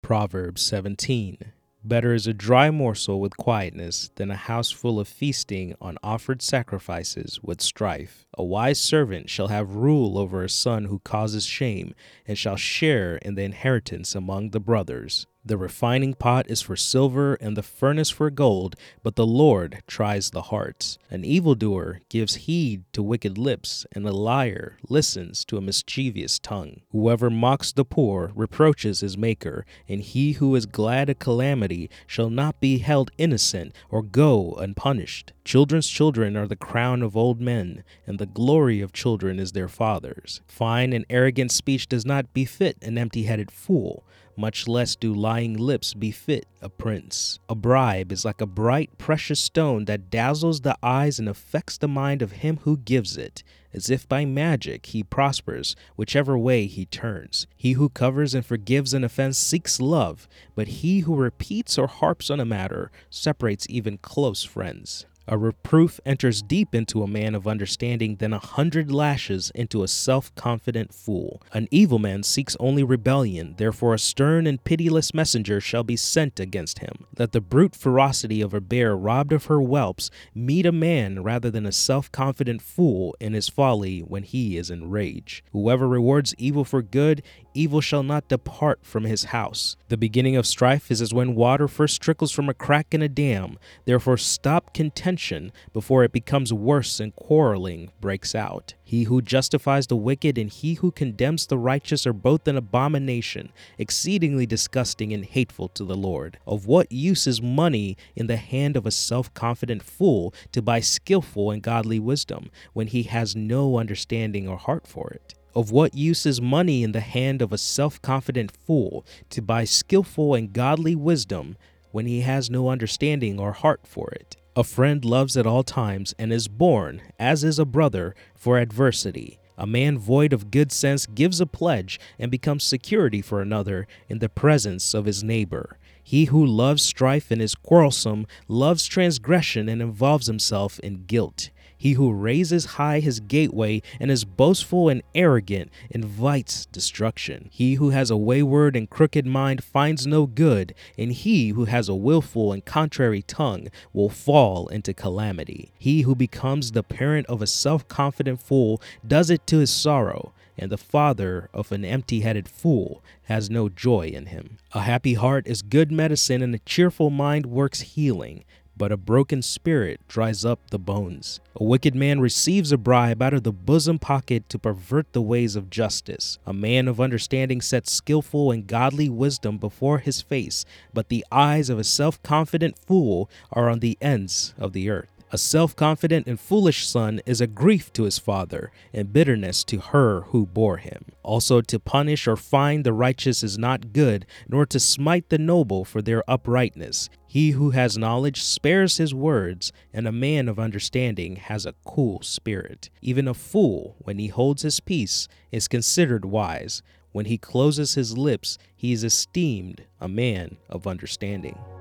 Proverbs 17. Better is a dry morsel with quietness than a house full of feasting on offered sacrifices with strife. A wise servant shall have rule over a son who causes shame, and shall share in the inheritance among the brothers. The refining pot is for silver and the furnace for gold, but the Lord tries the hearts. An evildoer gives heed to wicked lips, and a liar listens to a mischievous tongue. Whoever mocks the poor reproaches his maker, and he who is glad at calamity shall not be held innocent or go unpunished. Children's children are the crown of old men, and the glory of children is their fathers. Fine and arrogant speech does not befit an empty-headed fool, much less do lying lips befit a prince. A bribe is like a bright, precious stone that dazzles the eyes and affects the mind of him who gives it. As if by magic he prospers, whichever way he turns. He who covers and forgives an offense seeks love, but he who repeats or harps on a matter separates even close friends. A reproof enters deep into a man of understanding than 100 lashes into a self-confident fool. An evil man seeks only rebellion, therefore a stern and pitiless messenger shall be sent against him. Let the brute ferocity of a bear robbed of her whelps meet a man rather than a self-confident fool in his folly when he is in rage. Whoever rewards evil for good, evil shall not depart from his house. The beginning of strife is as when water first trickles from a crack in a dam. Therefore stop contention before it becomes worse and quarreling breaks out. He who justifies the wicked and he who condemns the righteous are both an abomination, exceedingly disgusting and hateful to the Lord. Of what use is money in the hand of a self-confident fool to buy skillful and godly wisdom, when he has no understanding or heart for it? Of what use is money in the hand of a self-confident fool to buy skillful and godly wisdom, when he has no understanding or heart for it? A friend loves at all times and is born, as is a brother, for adversity. A man void of good sense gives a pledge and becomes security for another in the presence of his neighbor. He who loves strife and is quarrelsome loves transgression and involves himself in guilt. He who raises high his gateway and is boastful and arrogant invites destruction. He who has a wayward and crooked mind finds no good, and he who has a willful and contrary tongue will fall into calamity. He who becomes the parent of a self-confident fool does it to his sorrow, and the father of an empty-headed fool has no joy in him. A happy heart is good medicine, and a cheerful mind works healing, but a broken spirit dries up the bones. A wicked man receives a bribe out of the bosom pocket to pervert the ways of justice. A man of understanding sets skillful and godly wisdom before his face, but the eyes of a self-confident fool are on the ends of the earth. A self-confident and foolish son is a grief to his father, and bitterness to her who bore him. Also to punish or fine the righteous is not good, nor to smite the noble for their uprightness. He who has knowledge spares his words, and a man of understanding has a cool spirit. Even a fool, when he holds his peace, is considered wise. When he closes his lips, he is esteemed a man of understanding.